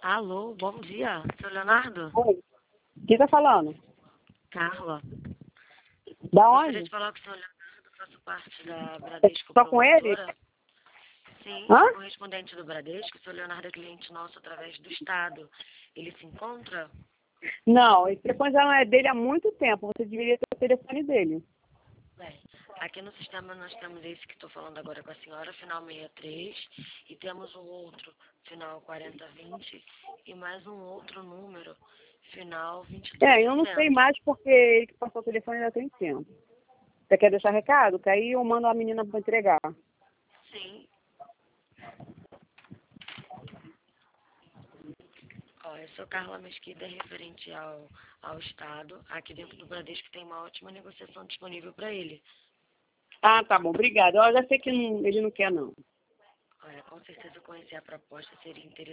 Alô, bom dia. Seu Leonardo? Oi. Quem tá falando? Carla. Da Gostaria onde? de falar com o seu Leonardo, faço parte da Bradesco Só com ele? Promotora. Sim, Hã? sou correspondente do Bradesco. O seu Leonardo é cliente nosso através do Estado. Ele se encontra? Não, esse telefone já não é dele há muito tempo. Você deveria ter o telefone dele. Bem, aqui no sistema nós temos esse que estou falando agora com a senhora, final 63, e temos um outro, final 4020, e mais um outro número, final Eu não sei 2360. mais porque ele que passou o telefone já tem tempo. Você quer deixar recado? Que aí eu mando a menina para entregar. Sim. Ó, eu sou Carla Mesquita, referente ao Estado. Aqui dentro do Bradesco tem uma ótima negociação disponível para ele. Ah, tá bom, obrigada. Eu já sei que ele não quer, não. Olha, com certeza conhecer a proposta seria interessante.